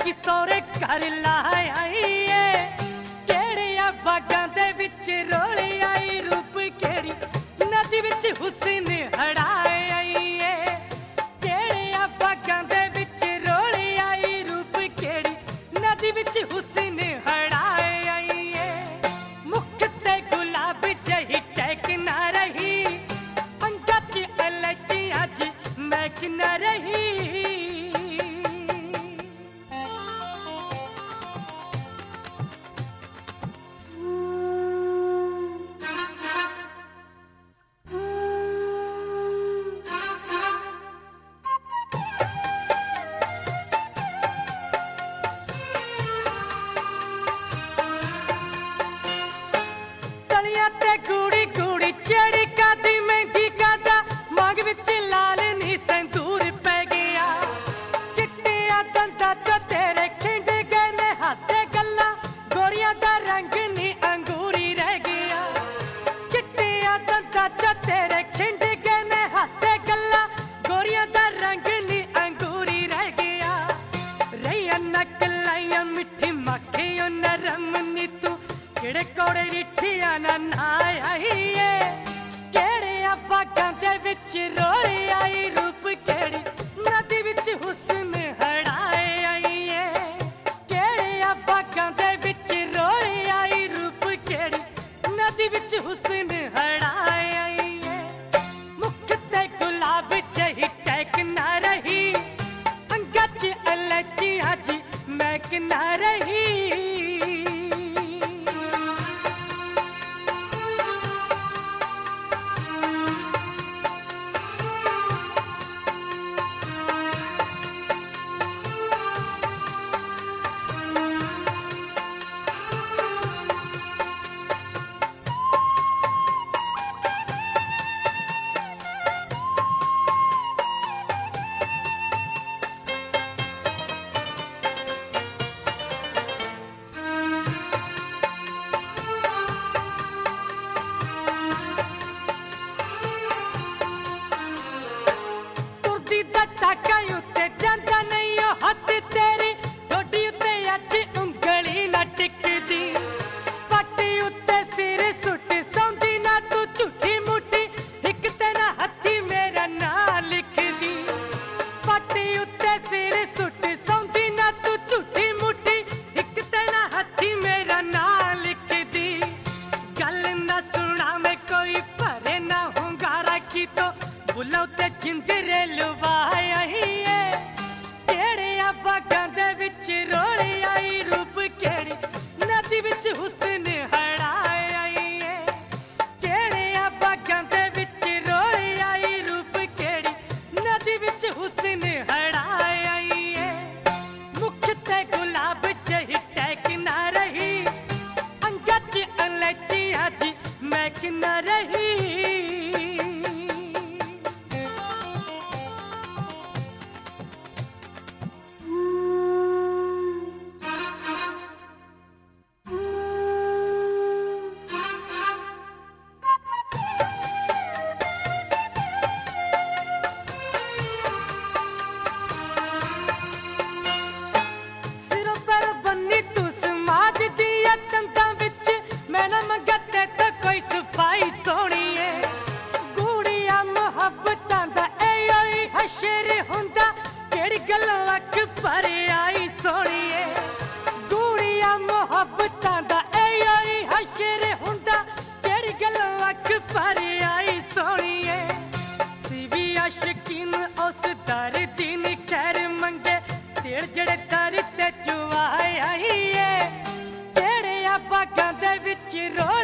की सोरे कर लाए केड़िया बागां दे विच रोली आई रूप केड़ी नदी विच हुस्न हड़ाए केड़िया बागां दे विच रोली आई रूप केड़ी नदी विच हुस्न हड़ाए मुख ते गुलाब जही टैक ना रही अंगा च अलचियां च महक ना रही तेरे खिंड गए ने हासे गल्ला गोरियां दा रंग नी अंगूरी रह गया रैया नकलाइया मिठी मक्खियों नरम नी तू केड़े कोड़े रिठिया ना आई केड़े बागां दे विच रोली आई रूप केड़ी नदी विच हुस्न हड़ाए केड़े बागां दे विच रोली आई रूप केड़ी नदी विच हुस्न हड़ाए गुलाब जही टैक ना रही अंगा च अलचियां जी महक ना रही बुलाओ ते जिंदरे लुवाई केड़े बागां दे विच रोली आई रूप केड़ी नदी विच हुस्न हड़ाए केड़े बागां दे विच रोली आई रूप केड़ी नदी विच हुस्न हड़ाए मुख ते गुलाब जही टैक ना रही अंगा च अलचियां जी महक ना रही जड़े दर ते चुवाए केड़े बागां दे विच रो